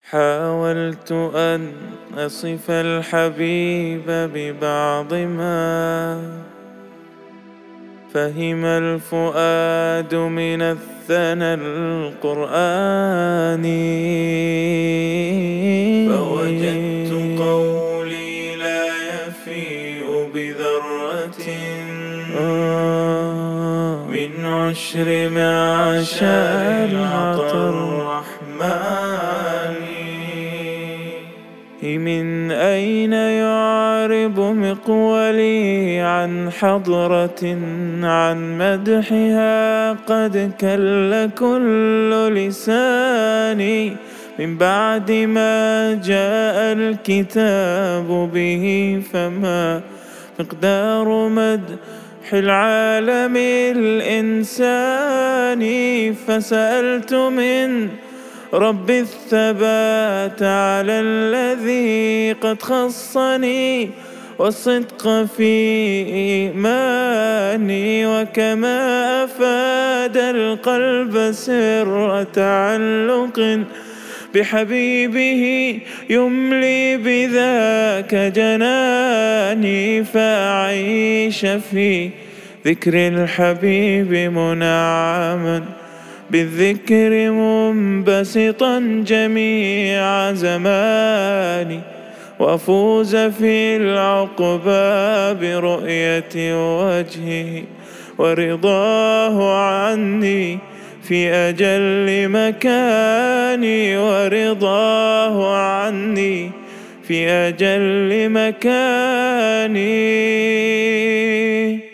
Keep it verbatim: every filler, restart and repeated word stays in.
حاولت أن أصف الحبيب ببعض ما فهم الفؤاد من الثنى القرآني، فوجدت قولي لا يفيء بذرة من عشر ما شاء العطى الرحمن. من أين يعرب مقولي عن حضرة عن مدحها قد كل كل لساني، من بعد ما جاء الكتاب به فما مقدار مدح العالم الإنساني. فسألت من رب الثبات على الذي قد خصني والصدق في إيماني، وكما أفاد القلب سر تعلق بحبيبه يملي بذاك جناني، فأعيش في ذكر الحبيب منعما بالذكر منبسطا جميع زماني، وأفوز في العقبى برؤية وجهه ورضاه عني في أجل مكاني، ورضاه عني في أجل مكاني.